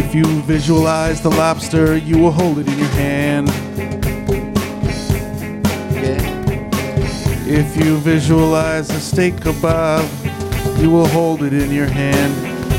If you visualize the lobster, you will hold it in your hand. If you visualize a steak kebab, you will hold it in your hand.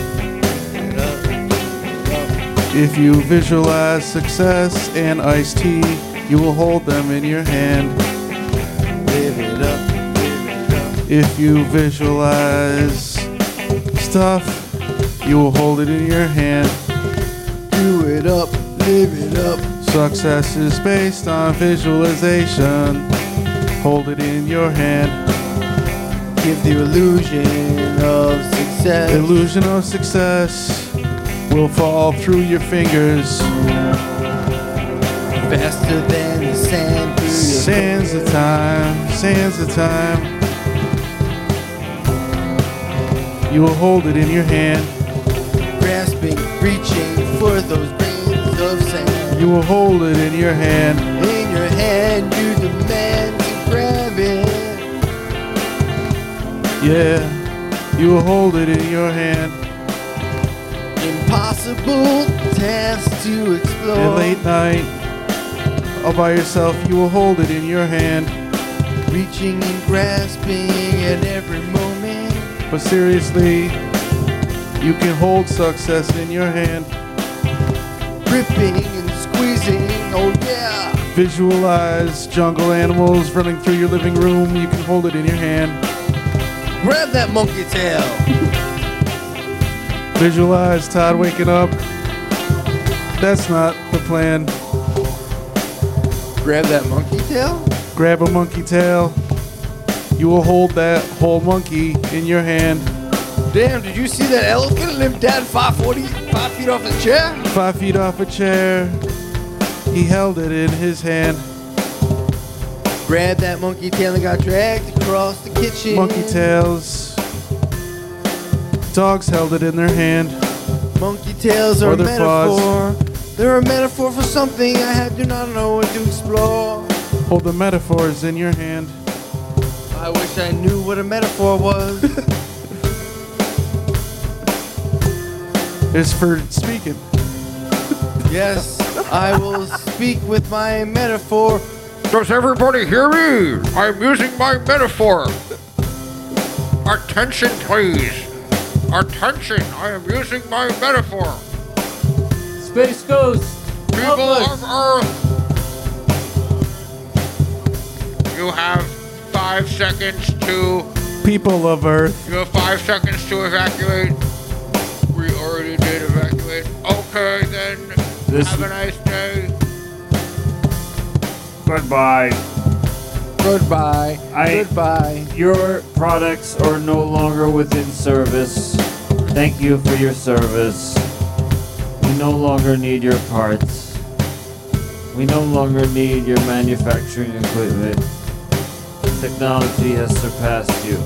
If you visualize success and iced tea, you will hold them in your hand. Live it up, live it up. If you visualize stuff, you will hold it in your hand. Do it up, live it up. Success is based on visualization. Hold it in your hand. Give the illusion of success. Illusion of success will fall through your fingers. Faster than the sand through your Sands the time, sands the time. You will hold it in your hand. grasping, reaching for those grains of sand. You will hold it in your hand. In your hand, you demand to grab it. Yeah, you will hold it in your hand. Impossible task to explore. At late night, all by yourself, you will hold it in your hand. Reaching and grasping at every moment. But seriously, you can hold success in your hand. Gripping and squeezing, oh yeah. Visualize jungle animals running through your living room. You can hold it in your hand. Grab that monkey tail. Visualize Todd waking up. That's not the plan. Grab that monkey tail? Grab a monkey tail. You will hold that whole monkey in your hand. Damn, did you see that elephant limp down 5 feet off his chair? 5 feet off a chair. He held it in his hand. Grabbed that monkey tail and got dragged across the kitchen. Monkey tails. Dogs held it in their hand. Monkey tails are Or a their metaphor. They're a metaphor for something I do not know what to explore. Hold the metaphors in your hand. I wish I knew what a metaphor was. It's for speaking. Yes, I will speak with my metaphor. Does everybody hear me? I'm using my metaphor. Attention, please. Attention, I am using my metaphor. Space Ghost! People of Earth. You have 5 seconds to... People of Earth. You have 5 seconds to evacuate. We already did evacuate. Okay, then. Have a nice day. Goodbye. Goodbye. Goodbye. Your products are no longer within service. Thank you for your service. We no longer need your parts. We no longer need your manufacturing equipment. Technology has surpassed you.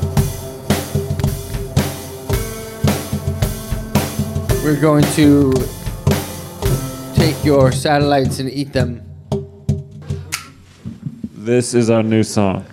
We're going to take your satellites and eat them. This is our new song.